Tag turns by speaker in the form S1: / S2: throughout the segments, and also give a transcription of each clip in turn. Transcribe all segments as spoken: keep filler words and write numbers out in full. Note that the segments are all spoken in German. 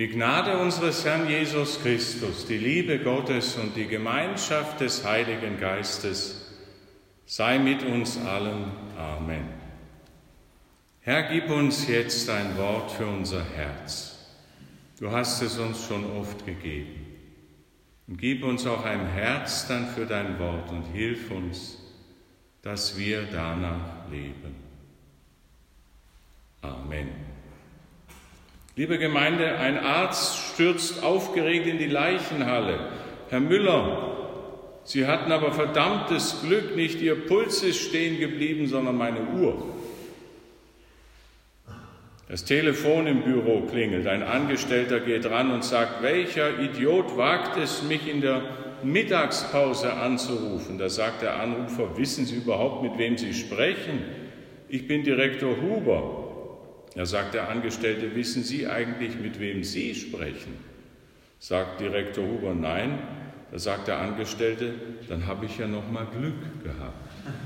S1: Die Gnade unseres Herrn Jesus Christus, die Liebe Gottes und die Gemeinschaft des Heiligen Geistes sei mit uns allen. Amen. Herr, gib uns jetzt ein Wort für unser Herz. Du hast es uns schon oft gegeben. Und gib uns auch ein Herz dann für dein Wort und hilf uns, dass wir danach leben. Amen. Liebe Gemeinde, ein Arzt stürzt aufgeregt in die Leichenhalle. Herr Müller, Sie hatten aber verdammtes Glück, nicht Ihr Puls ist stehen geblieben, sondern meine Uhr. Das Telefon im Büro klingelt, ein Angestellter geht ran und sagt, welcher Idiot wagt es, mich in der Mittagspause anzurufen? Da sagt der Anrufer, wissen Sie überhaupt, mit wem Sie sprechen? Ich bin Direktor Huber. Da sagt der Angestellte, wissen Sie eigentlich, mit wem Sie sprechen? Sagt Direktor Huber, nein. Da sagt der Angestellte, dann habe ich ja noch mal Glück gehabt.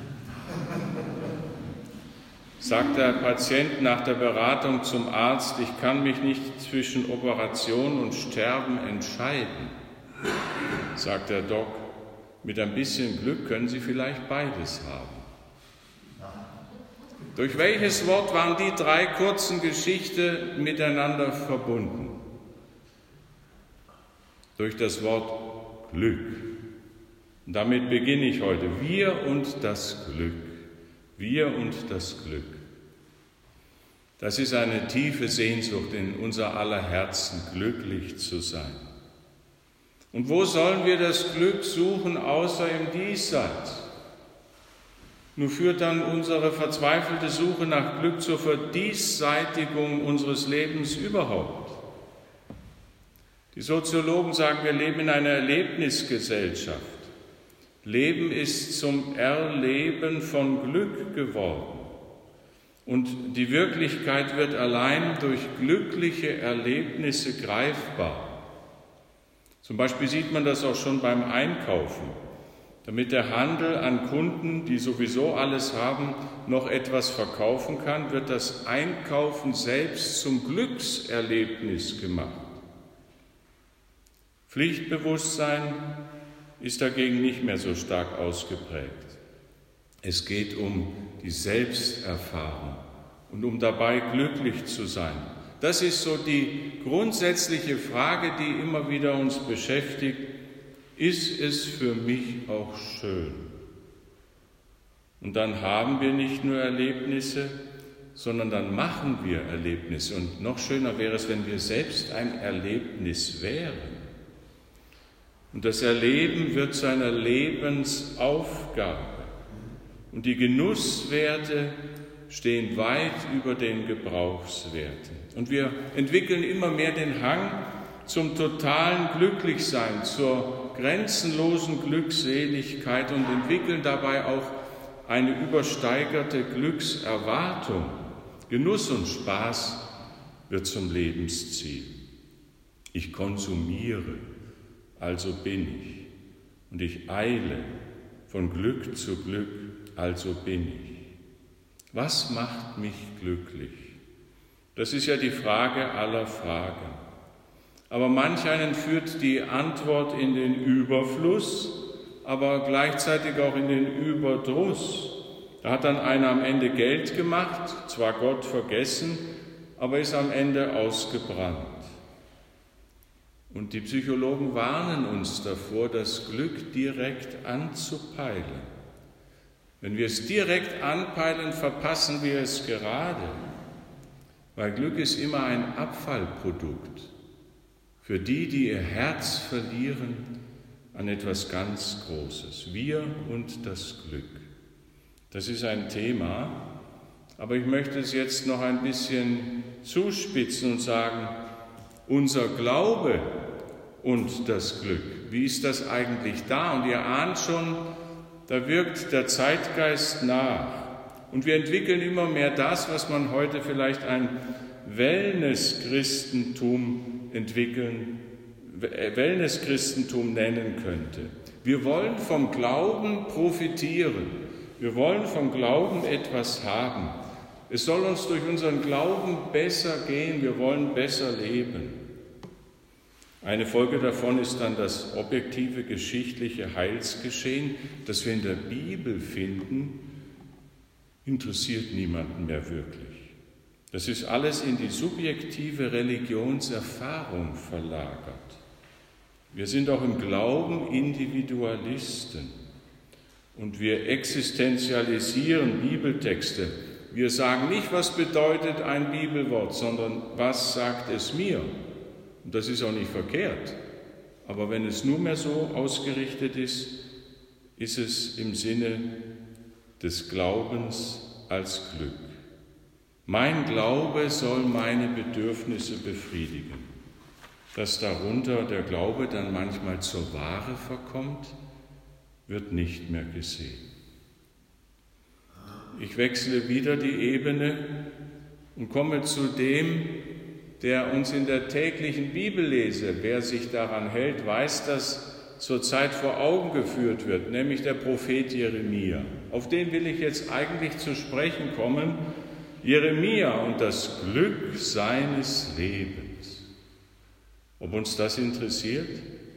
S1: Sagt der Patient nach der Beratung zum Arzt, ich kann mich nicht zwischen Operation und Sterben entscheiden. Sagt der Doc, mit ein bisschen Glück können Sie vielleicht beides haben. Durch welches Wort waren die drei kurzen Geschichten miteinander verbunden? Durch das Wort Glück. Und damit beginne ich heute. Wir und das Glück. Wir und das Glück. Das ist eine tiefe Sehnsucht in unser aller Herzen, glücklich zu sein. Und wo sollen wir das Glück suchen, außer im Diesseits? Nur führt dann unsere verzweifelte Suche nach Glück zur Verdiesseitigung unseres Lebens überhaupt. Die Soziologen sagen, wir leben in einer Erlebnisgesellschaft. Leben ist zum Erleben von Glück geworden. Und die Wirklichkeit wird allein durch glückliche Erlebnisse greifbar. Zum Beispiel sieht man das auch schon beim Einkaufen. Damit der Handel an Kunden, die sowieso alles haben, noch etwas verkaufen kann, wird das Einkaufen selbst zum Glückserlebnis gemacht. Pflichtbewusstsein ist dagegen nicht mehr so stark ausgeprägt. Es geht um die Selbsterfahrung und um dabei glücklich zu sein. Das ist so die grundsätzliche Frage, die immer wieder uns beschäftigt. Ist es für mich auch schön? Und dann haben wir nicht nur Erlebnisse, sondern dann machen wir Erlebnisse. Und noch schöner wäre es, wenn wir selbst ein Erlebnis wären. Und das Erleben wird zu einer Lebensaufgabe. Und die Genusswerte stehen weit über den Gebrauchswerten. Und wir entwickeln immer mehr den Hang zum totalen Glücklichsein, zur grenzenlosen Glückseligkeit und entwickeln dabei auch eine übersteigerte Glückserwartung. Genuss und Spaß wird zum Lebensziel. Ich konsumiere, also bin ich. Und ich eile von Glück zu Glück, also bin ich. Was macht mich glücklich? Das ist ja die Frage aller Fragen. Aber manch einen führt die Antwort in den Überfluss, aber gleichzeitig auch in den Überdruss. Da hat dann einer am Ende Geld gemacht, zwar Gott vergessen, aber ist am Ende ausgebrannt. Und die Psychologen warnen uns davor, das Glück direkt anzupeilen. Wenn wir es direkt anpeilen, verpassen wir es gerade, weil Glück ist immer ein Abfallprodukt. Für die, die ihr Herz verlieren an etwas ganz Großes. Wir und das Glück. Das ist ein Thema, aber ich möchte es jetzt noch ein bisschen zuspitzen und sagen, unser Glaube und das Glück, wie ist das eigentlich da? Und ihr ahnt schon, da wirkt der Zeitgeist nach. Und wir entwickeln immer mehr das, was man heute vielleicht ein Wellness-Christentum entwickeln, Wellness-Christentum nennen könnte. Wir wollen vom Glauben profitieren. Wir wollen vom Glauben etwas haben. Es soll uns durch unseren Glauben besser gehen. Wir wollen besser leben. Eine Folge davon ist dann das objektive geschichtliche Heilsgeschehen, das wir in der Bibel finden, interessiert niemanden mehr wirklich. Das ist alles in die subjektive Religionserfahrung verlagert. Wir sind auch im Glauben Individualisten und wir existenzialisieren Bibeltexte. Wir sagen nicht, was bedeutet ein Bibelwort, sondern was sagt es mir? Und das ist auch nicht verkehrt. Aber wenn es nur mehr so ausgerichtet ist, ist es im Sinne des Glaubens als Glück. Mein Glaube soll meine Bedürfnisse befriedigen. Dass darunter der Glaube dann manchmal zur Ware verkommt, wird nicht mehr gesehen. Ich wechsle wieder die Ebene und komme zu dem, der uns in der täglichen Bibellese, wer sich daran hält, weiß, dass zurzeit vor Augen geführt wird, nämlich der Prophet Jeremia. Auf den will ich jetzt eigentlich zu sprechen kommen. Jeremia und das Glück seines Lebens. Ob uns das interessiert?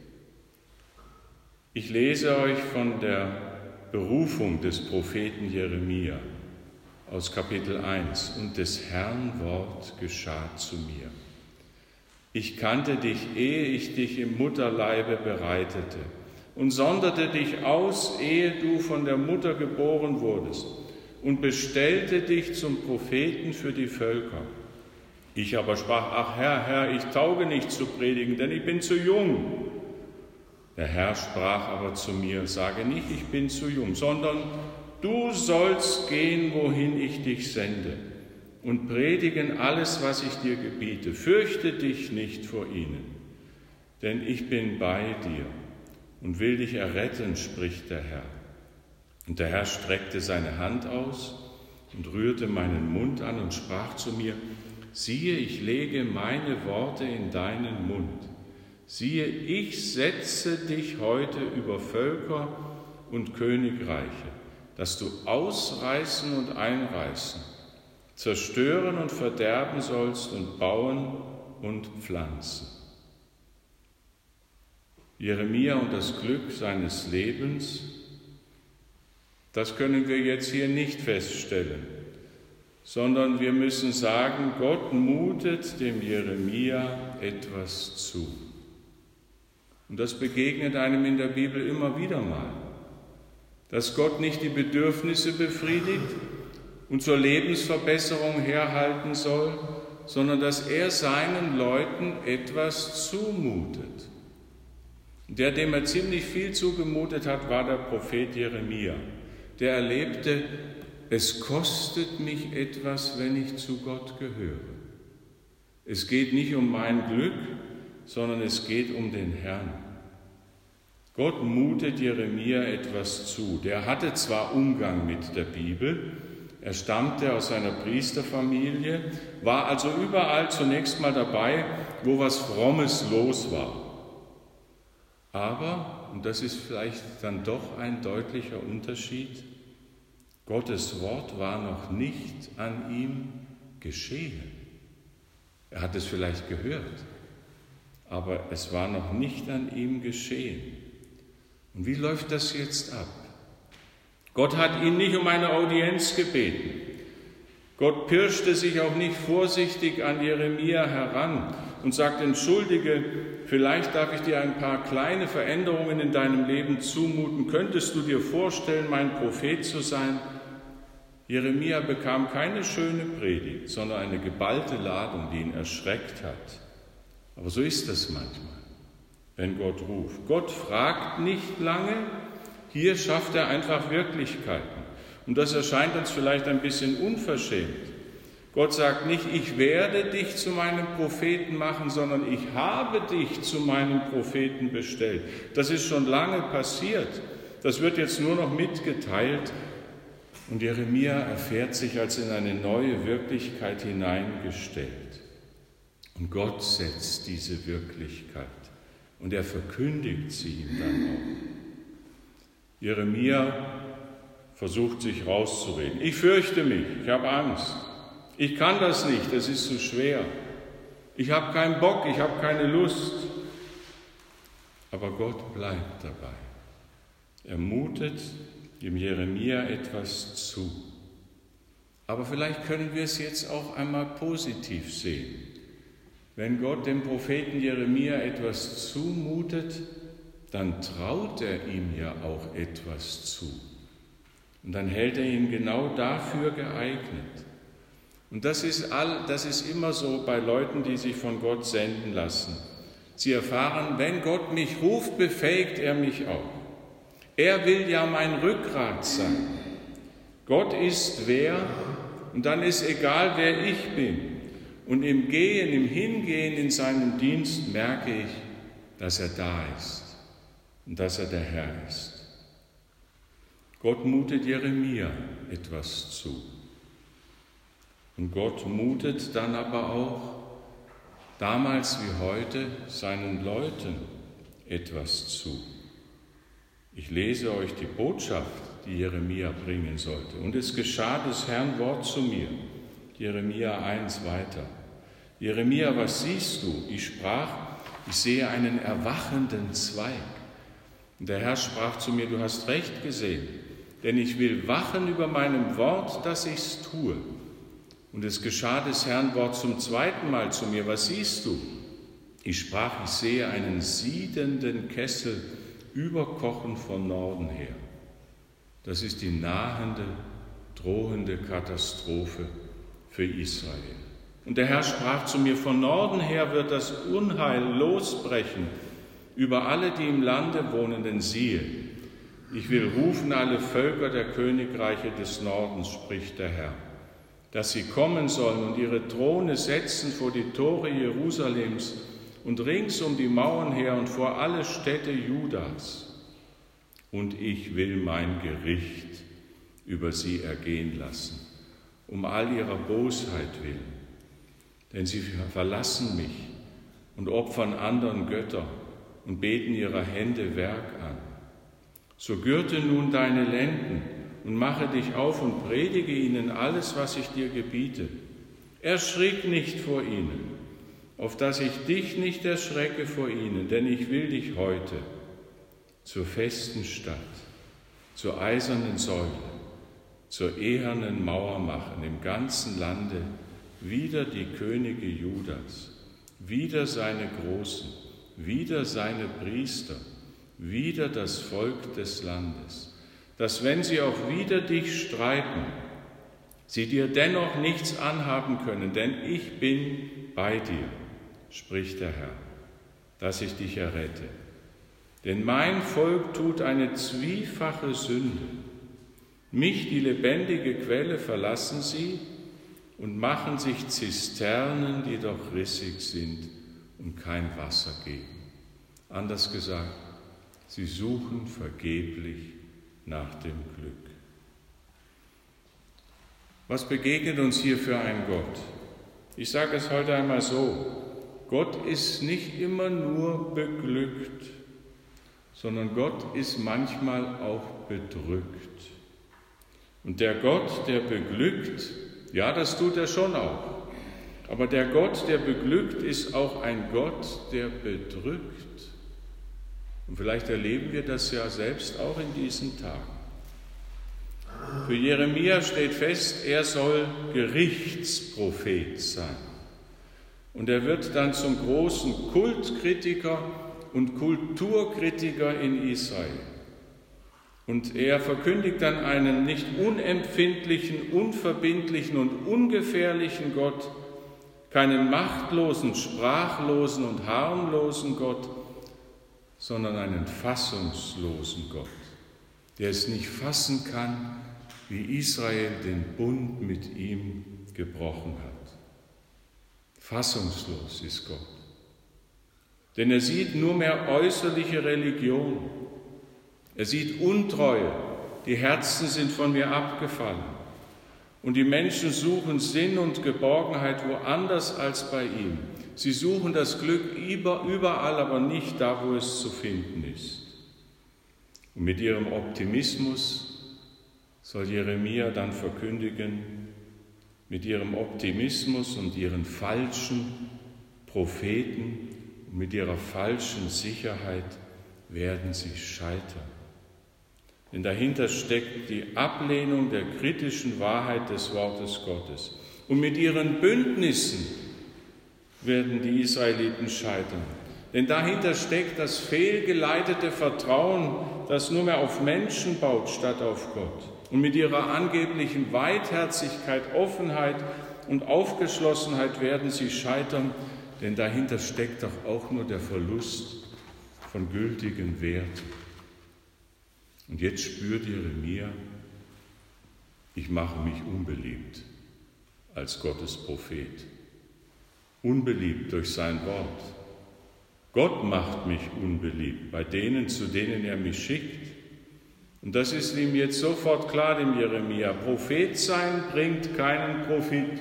S1: Ich lese euch von der Berufung des Propheten Jeremia aus Kapitel eins. Und des Herrn Wort geschah zu mir. Ich kannte dich, ehe ich dich im Mutterleibe bereitete, und sonderte dich aus, ehe du von der Mutter geboren wurdest, und bestellte dich zum Propheten für die Völker. Ich aber sprach, ach Herr, Herr, ich tauge nicht zu predigen, denn ich bin zu jung. Der Herr sprach aber zu mir, sage nicht, ich bin zu jung, sondern du sollst gehen, wohin ich dich sende, und predigen alles, was ich dir gebiete. Fürchte dich nicht vor ihnen, denn ich bin bei dir und will dich erretten, spricht der Herr. Und der Herr streckte seine Hand aus und rührte meinen Mund an und sprach zu mir, siehe, ich lege meine Worte in deinen Mund. Siehe, ich setze dich heute über Völker und Königreiche, dass du ausreißen und einreißen, zerstören und verderben sollst und bauen und pflanzen. Jeremia und das Glück seines Lebens, das können wir jetzt hier nicht feststellen, sondern wir müssen sagen, Gott mutet dem Jeremia etwas zu. Und das begegnet einem in der Bibel immer wieder mal, dass Gott nicht die Bedürfnisse befriedigt und zur Lebensverbesserung herhalten soll, sondern dass er seinen Leuten etwas zumutet. Der, dem er ziemlich viel zugemutet hat, war der Prophet Jeremia. Der erlebte, es kostet mich etwas, wenn ich zu Gott gehöre. Es geht nicht um mein Glück, sondern es geht um den Herrn. Gott mutet Jeremia etwas zu. Der hatte zwar Umgang mit der Bibel, er stammte aus einer Priesterfamilie, war also überall zunächst mal dabei, wo was Frommes los war. Aber, und das ist vielleicht dann doch ein deutlicher Unterschied, Gottes Wort war noch nicht an ihm geschehen. Er hat es vielleicht gehört, aber es war noch nicht an ihm geschehen. Und wie läuft das jetzt ab? Gott hat ihn nicht um eine Audienz gebeten. Gott pirschte sich auch nicht vorsichtig an Jeremia heran und sagt, entschuldige, vielleicht darf ich dir ein paar kleine Veränderungen in deinem Leben zumuten. Könntest du dir vorstellen, mein Prophet zu sein? Jeremia bekam keine schöne Predigt, sondern eine geballte Ladung, die ihn erschreckt hat. Aber so ist das manchmal, wenn Gott ruft. Gott fragt nicht lange, hier schafft er einfach Wirklichkeiten. Und das erscheint uns vielleicht ein bisschen unverschämt. Gott sagt nicht, ich werde dich zu meinem Propheten machen, sondern ich habe dich zu meinem Propheten bestellt. Das ist schon lange passiert. Das wird jetzt nur noch mitgeteilt. Und Jeremia erfährt sich als in eine neue Wirklichkeit hineingestellt. Und Gott setzt diese Wirklichkeit und er verkündigt sie ihm dann auch. Jeremia versucht sich rauszureden. Ich fürchte mich, ich habe Angst. Ich kann das nicht, es ist zu schwer. Ich habe keinen Bock, ich habe keine Lust. Aber Gott bleibt dabei. Er mutet dem Jeremia etwas zu. Aber vielleicht können wir es jetzt auch einmal positiv sehen. Wenn Gott dem Propheten Jeremia etwas zumutet, dann traut er ihm ja auch etwas zu. Und dann hält er ihn genau dafür geeignet. Und das ist, all, das ist immer so bei Leuten, die sich von Gott senden lassen. Sie erfahren, wenn Gott mich ruft, befähigt er mich auch. Er will ja mein Rückgrat sein. Gott ist wer, und dann ist egal, wer ich bin. Und im Gehen, im Hingehen in seinem Dienst merke ich, dass er da ist und dass er der Herr ist. Gott mutet Jeremia etwas zu. Und Gott mutet dann aber auch, damals wie heute, seinen Leuten etwas zu. Ich lese euch die Botschaft, die Jeremia bringen sollte. Und es geschah des Herrn Wort zu mir. Jeremia eins weiter. Jeremia, was siehst du? Ich sprach, ich sehe einen erwachenden Zweig. Und der Herr sprach zu mir, du hast recht gesehen, denn ich will wachen über meinem Wort, dass ich's tue. Und es geschah des Herrn Wort zum zweiten Mal zu mir, was siehst du? Ich sprach, ich sehe einen siedenden Kessel überkochen von Norden her. Das ist die nahende, drohende Katastrophe für Israel. Und der Herr sprach zu mir, von Norden her wird das Unheil losbrechen über alle, die im Lande wohnen, denn siehe, ich will rufen alle Völker der Königreiche des Nordens, spricht der Herr, dass sie kommen sollen und ihre Throne setzen vor die Tore Jerusalems und rings um die Mauern her und vor alle Städte Judas. Und ich will mein Gericht über sie ergehen lassen, um all ihrer Bosheit willen. Denn sie verlassen mich und opfern anderen Götter und beten ihrer Hände Werk an. So gürte nun deine Lenden und mache dich auf und predige ihnen alles, was ich dir gebiete. Erschrick nicht vor ihnen, auf dass ich dich nicht erschrecke vor ihnen, denn ich will dich heute zur festen Stadt, zur eisernen Säule, zur ehernen Mauer machen im ganzen Lande, wieder die Könige Judas, wieder seine Großen, wieder seine Priester, wieder das Volk des Landes, dass wenn sie auch wider dich streiten, sie dir dennoch nichts anhaben können, denn ich bin bei dir, spricht der Herr, dass ich dich errette. Denn mein Volk tut eine zwiefache Sünde. Mich, die lebendige Quelle, verlassen sie und machen sich Zisternen, die doch rissig sind und kein Wasser geben. Anders gesagt, sie suchen vergeblich nach dem Glück. Was begegnet uns hier für ein Gott? Ich sage es heute einmal so, Gott ist nicht immer nur beglückt, sondern Gott ist manchmal auch bedrückt. Und der Gott, der beglückt, ja, das tut er schon auch, aber der Gott, der beglückt, ist auch ein Gott, der bedrückt. Und vielleicht erleben wir das ja selbst auch in diesen Tagen. Für Jeremia steht fest, er soll Gerichtsprophet sein. Und er wird dann zum großen Kultkritiker und Kulturkritiker in Israel. Und er verkündigt dann einen nicht unempfindlichen, unverbindlichen und ungefährlichen Gott, keinen machtlosen, sprachlosen und harmlosen Gott, sondern einen fassungslosen Gott, der es nicht fassen kann, wie Israel den Bund mit ihm gebrochen hat. Fassungslos ist Gott. Denn er sieht nur mehr äußerliche Religion. Er sieht Untreue. Die Herzen sind von mir abgefallen. Und die Menschen suchen Sinn und Geborgenheit woanders als bei ihm. Sie suchen das Glück überall, aber nicht da, wo es zu finden ist. Und mit ihrem Optimismus soll Jeremia dann verkündigen, mit ihrem Optimismus und ihren falschen Propheten, mit ihrer falschen Sicherheit werden sie scheitern. Denn dahinter steckt die Ablehnung der kritischen Wahrheit des Wortes Gottes. Und mit ihren Bündnissen werden die Israeliten scheitern. Denn dahinter steckt das fehlgeleitete Vertrauen, das nur mehr auf Menschen baut statt auf Gott. Und mit ihrer angeblichen Weitherzigkeit, Offenheit und Aufgeschlossenheit werden sie scheitern, denn dahinter steckt doch auch nur der Verlust von gültigen Werten. Und jetzt spürt Jeremia, ich mache mich unbeliebt als Gottes Prophet. Unbeliebt durch sein Wort. Gott macht mich unbeliebt bei denen, zu denen er mich schickt. Und das ist ihm jetzt sofort klar, dem Jeremia. Prophet sein bringt keinen Profit.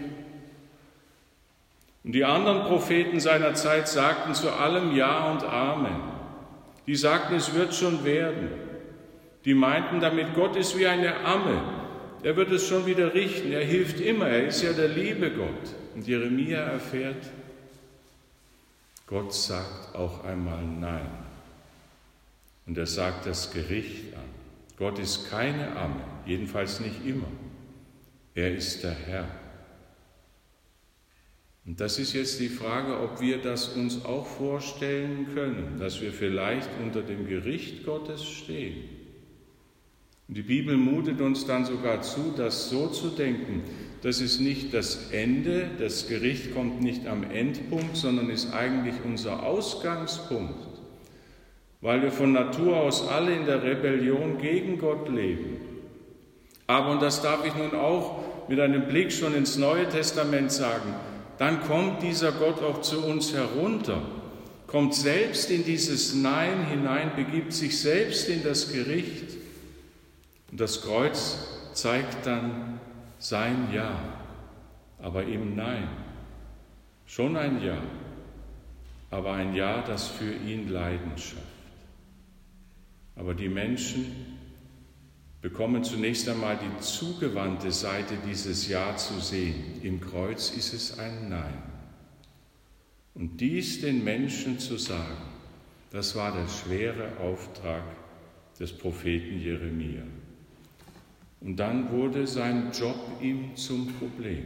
S1: Und die anderen Propheten seiner Zeit sagten zu allem Ja und Amen. Die sagten, es wird schon werden. Die meinten damit, Gott ist wie eine Amme. Er wird es schon wieder richten. Er hilft immer. Er ist ja der liebe Gott. Und Jeremia erfährt, Gott sagt auch einmal Nein. Und er sagt das Gericht an. Gott ist keine Amme, jedenfalls nicht immer. Er ist der Herr. Und das ist jetzt die Frage, ob wir das uns auch vorstellen können, dass wir vielleicht unter dem Gericht Gottes stehen. Und die Bibel mutet uns dann sogar zu, das so zu denken. Das ist nicht das Ende, das Gericht kommt nicht am Endpunkt, sondern ist eigentlich unser Ausgangspunkt, weil wir von Natur aus alle in der Rebellion gegen Gott leben. Aber, und das darf ich nun auch mit einem Blick schon ins Neue Testament sagen, dann kommt dieser Gott auch zu uns herunter, kommt selbst in dieses Nein hinein, begibt sich selbst in das Gericht. Und das Kreuz zeigt dann sein Ja, aber im Nein. Schon ein Ja, aber ein Ja, das für ihn Leiden schafft. Aber die Menschen bekommen zunächst einmal die zugewandte Seite dieses Ja zu sehen. Im Kreuz ist es ein Nein. Und dies den Menschen zu sagen, das war der schwere Auftrag des Propheten Jeremia. Und dann wurde sein Job ihm zum Problem.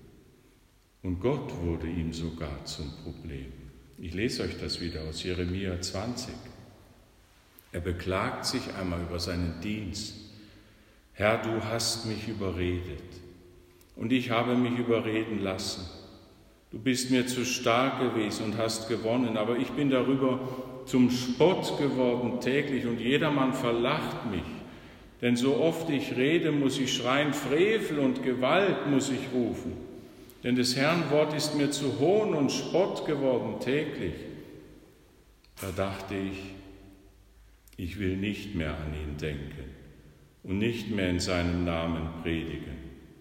S1: Und Gott wurde ihm sogar zum Problem. Ich lese euch das wieder aus Jeremia zwanzig. Er beklagt sich einmal über seinen Dienst. Herr, du hast mich überredet und ich habe mich überreden lassen. Du bist mir zu stark gewesen und hast gewonnen, aber ich bin darüber zum Spott geworden täglich und jedermann verlacht mich. Denn so oft ich rede, muss ich schreien, Frevel und Gewalt muss ich rufen. Denn des Herrn Wort ist mir zu Hohn und Spott geworden täglich. Da dachte ich, ich will nicht mehr an ihn denken und nicht mehr in seinem Namen predigen.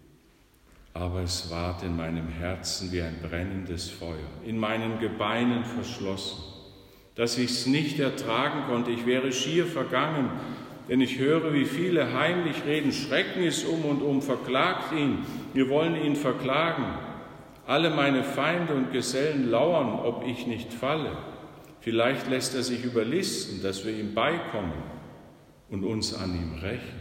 S1: Aber es ward in meinem Herzen wie ein brennendes Feuer, in meinen Gebeinen verschlossen, dass ich's nicht ertragen konnte, ich wäre schier vergangen, denn ich höre, wie viele heimlich reden, Schrecken ist um und um, verklagt ihn, wir wollen ihn verklagen. Alle meine Feinde und Gesellen lauern, ob ich nicht falle. Vielleicht lässt er sich überlisten, dass wir ihm beikommen und uns an ihm rächen.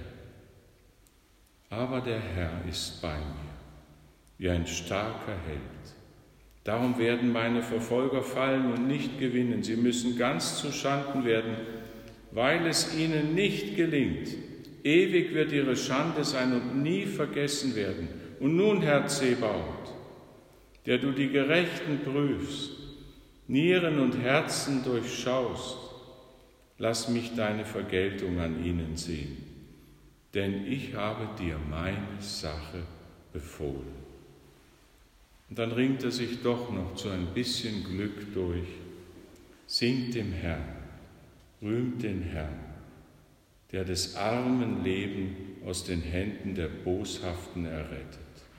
S1: Aber der Herr ist bei mir, wie ein starker Held. Darum werden meine Verfolger fallen und nicht gewinnen. Sie müssen ganz zuschanden werden, weil es ihnen nicht gelingt. Ewig wird ihre Schande sein und nie vergessen werden. Und nun, Herr Zebaoth, der du die Gerechten prüfst, Nieren und Herzen durchschaust, lass mich deine Vergeltung an ihnen sehen, denn ich habe dir meine Sache befohlen. Und dann ringt er sich doch noch zu ein bisschen Glück durch, singt dem Herrn, rühmt den Herrn, der des armen Leben aus den Händen der Boshaften errettet.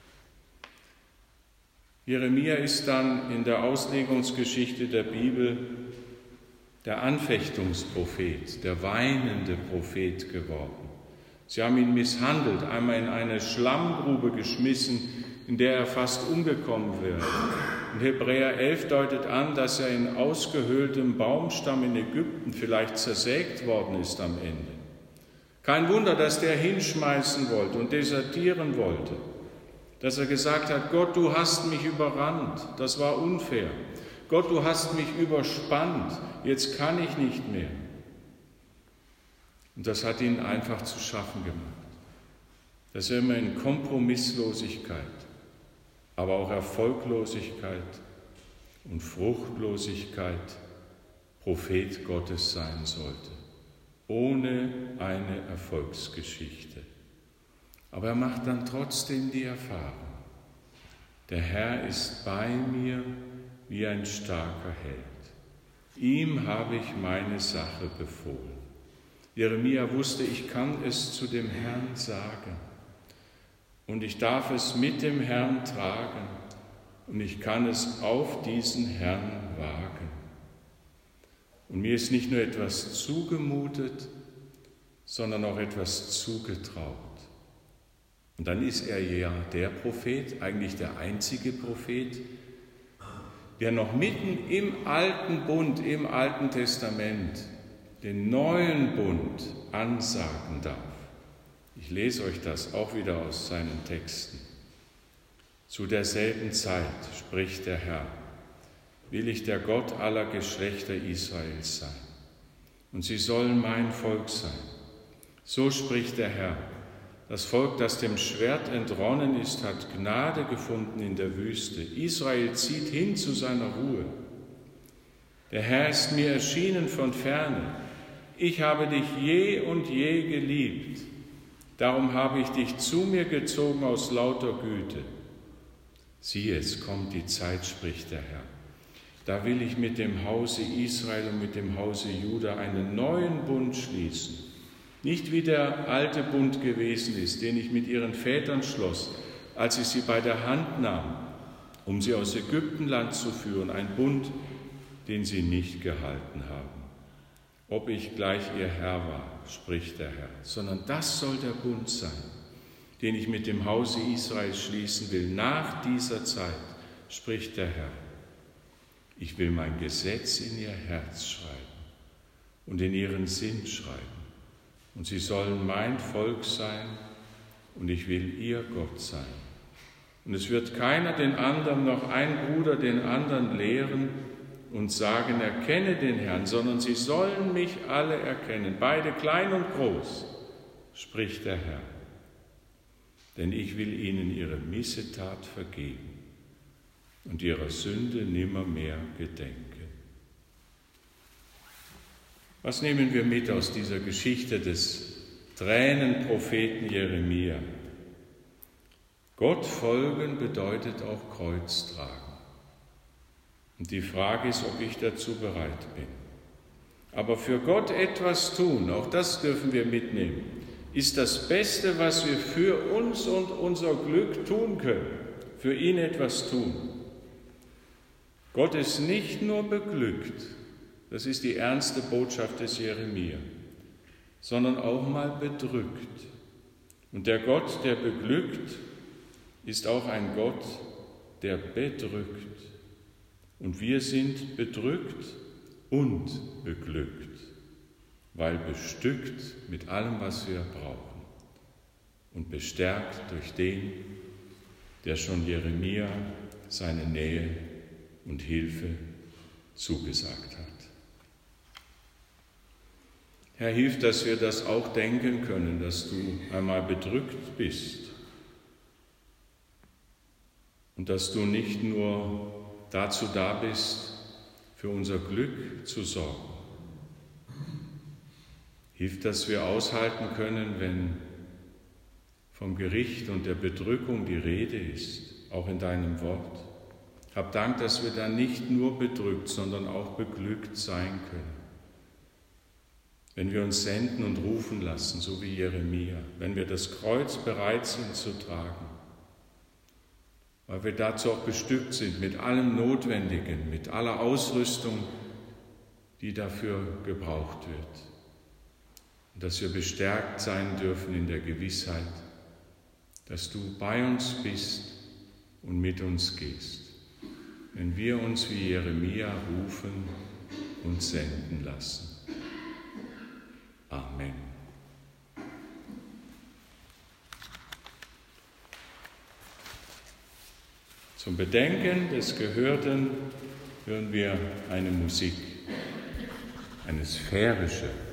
S1: Jeremia ist dann in der Auslegungsgeschichte der Bibel der Anfechtungsprophet, der weinende Prophet geworden. Sie haben ihn misshandelt, einmal in eine Schlammgrube geschmissen, in der er fast umgekommen wäre. Und Hebräer elf deutet an, dass er in ausgehöhltem Baumstamm in Ägypten vielleicht zersägt worden ist am Ende. Kein Wunder, dass der hinschmeißen wollte und desertieren wollte. Dass er gesagt hat, Gott, du hast mich überrannt, das war unfair. Gott, du hast mich überspannt, jetzt kann ich nicht mehr. Und das hat ihn einfach zu schaffen gemacht. Dass er immer in Kompromisslosigkeit, aber auch Erfolglosigkeit und Fruchtlosigkeit Prophet Gottes sein sollte, ohne eine Erfolgsgeschichte. Aber er macht dann trotzdem die Erfahrung, der Herr ist bei mir wie ein starker Held. Ihm habe ich meine Sache befohlen. Jeremia wusste, ich kann es zu dem Herrn sagen und ich darf es mit dem Herrn tragen und ich kann es auf diesen Herrn wagen. Und mir ist nicht nur etwas zugemutet, sondern auch etwas zugetraut. Und dann ist er ja der Prophet, eigentlich der einzige Prophet, der noch mitten im alten Bund, im Alten Testament, den neuen Bund ansagen darf. Ich lese euch das auch wieder aus seinen Texten. Zu derselben Zeit, spricht der Herr, will ich der Gott aller Geschlechter Israels sein. Und sie sollen mein Volk sein. So spricht der Herr. Das Volk, das dem Schwert entronnen ist, hat Gnade gefunden in der Wüste. Israel zieht hin zu seiner Ruhe. Der Herr ist mir erschienen von ferne. Ich habe dich je und je geliebt. Darum habe ich dich zu mir gezogen aus lauter Güte. Siehe, es kommt die Zeit, spricht der Herr. Da will ich mit dem Hause Israel und mit dem Hause Juda einen neuen Bund schließen. Nicht wie der alte Bund gewesen ist, den ich mit ihren Vätern schloss, als ich sie bei der Hand nahm, um sie aus Ägyptenland zu führen, ein Bund, den sie nicht gehalten haben. Ob ich gleich ihr Herr war, spricht der Herr, sondern das soll der Bund sein, den ich mit dem Hause Israel schließen will, nach dieser Zeit, spricht der Herr. Ich will mein Gesetz in ihr Herz schreiben und in ihren Sinn schreiben. Und sie sollen mein Volk sein und ich will ihr Gott sein. Und es wird keiner den anderen, noch ein Bruder den anderen lehren und sagen, erkenne den Herrn, sondern sie sollen mich alle erkennen, beide klein und groß, spricht der Herr. Denn ich will ihnen ihre Missetat vergeben und ihrer Sünde nimmermehr gedenken. Was nehmen wir mit aus dieser Geschichte des Tränenpropheten Jeremia? Gott folgen bedeutet auch Kreuz tragen. Und die Frage ist, ob ich dazu bereit bin. Aber für Gott etwas tun, auch das dürfen wir mitnehmen, ist das Beste, was wir für uns und unser Glück tun können. Für ihn etwas tun. Gott ist nicht nur beglückt, das ist die ernste Botschaft des Jeremia, sondern auch mal bedrückt. Und der Gott, der beglückt, ist auch ein Gott, der bedrückt. Und wir sind bedrückt und beglückt, weil bestückt mit allem, was wir brauchen und bestärkt durch den, der schon Jeremia seine Nähe und Hilfe zugesagt hat. Herr, hilf, dass wir das auch denken können, dass du einmal bedrückt bist und dass du nicht nur dazu da bist, für unser Glück zu sorgen. Hilf, dass wir aushalten können, wenn vom Gericht und der Bedrückung die Rede ist, auch in deinem Wort. Hab Dank, dass wir dann nicht nur bedrückt, sondern auch beglückt sein können. Wenn wir uns senden und rufen lassen, so wie Jeremia, wenn wir das Kreuz bereit sind zu tragen, weil wir dazu auch bestückt sind mit allem Notwendigen, mit aller Ausrüstung, die dafür gebraucht wird. Und dass wir bestärkt sein dürfen in der Gewissheit, dass du bei uns bist und mit uns gehst. wenn wir uns wie Jeremia rufen und senden lassen. Amen. Zum Bedenken des Gehörten hören wir eine Musik, eine sphärische